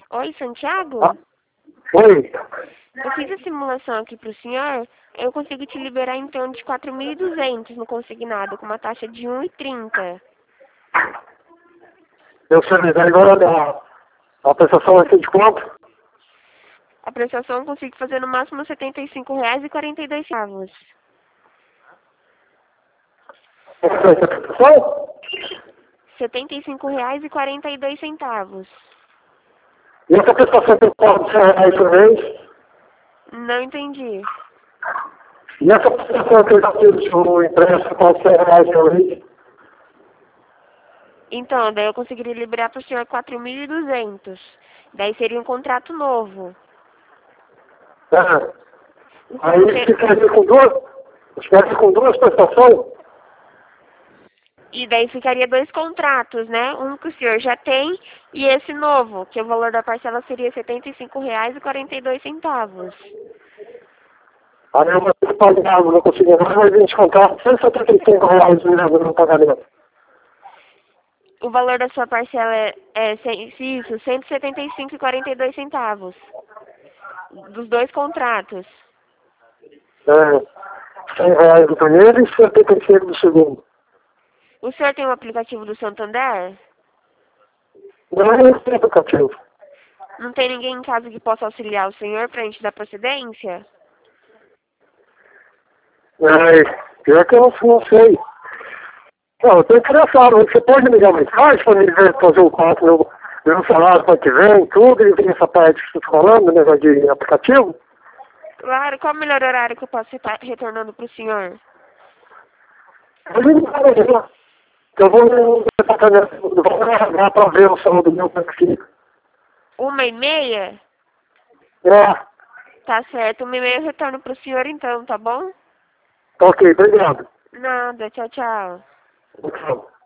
Oi, Santiago? Ah, oi. Eu fiz a simulação aqui pro senhor. Eu consigo te liberar em torno de 4.200 no consignado, com uma taxa de 1,30. Eu sei, mas agora a prestação vai ser de quanto? A prestação eu consigo fazer no máximo R$ 75,42. Quanto é a prestação? R$ 75,42. E essa prestação tem quanto de R$ 100 por mês? Não entendi. E essa prestação que eu já fiz o empréstimo com R$ 100 por mês? Então, daí eu conseguiria liberar para o senhor 4.200. Daí seria um contrato novo. É. O senhor não Aí tem... ficaria com duas prestações? E daí ficaria dois contratos, né? Um que o senhor já tem e esse novo, que o valor da parcela seria R$ 75,42. Aí eu vou ter que pagar, não consegui mais, mas a gente comprar R$ 175 no pagamento. O valor da sua parcela é isso, R$ 175,42. Dos dois contratos. É, R$ 100 do primeiro e 75 do segundo. O senhor tem um aplicativo do Santander? Não é esse aplicativo. Não tem ninguém em casa que possa auxiliar o senhor para a gente dar procedência? É, pior que eu não sei. Não, eu tô interessado, você pode me ligar mais tarde para me ver, fazer o cálculo do meu salário para que vem, tudo, e ver essa parte que você está falando, negócio de aplicativo? Claro, qual o melhor horário que eu posso estar retornando para o senhor? Eu ligo para ele, né? Que eu vou no departamento, vou largar para ver o salão do meu perfil. 1h30? É, Tá certo, 1h30 eu retorno para o senhor então, tá bom? tá ok, obrigado. Nada, tchau, tchau. Tchau.